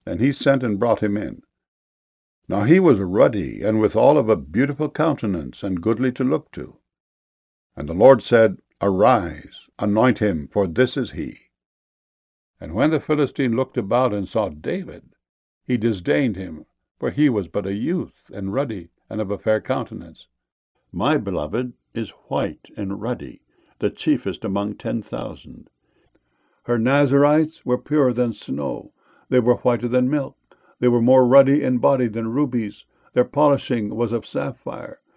and he sent and brought him in. Now he was ruddy, and withal of a beautiful countenance, and goodly to look to. And the Lord said, Arise, anoint him, for this is he. And when the Philistine looked about and saw David, he disdained him, for he was but a youth, and ruddy, and of a fair countenance. My beloved is white and ruddy, the chiefest among 10,000. Her Nazarites were purer than snow. They were whiter than milk. They were more ruddy in body than rubies. Their polishing was of sapphire.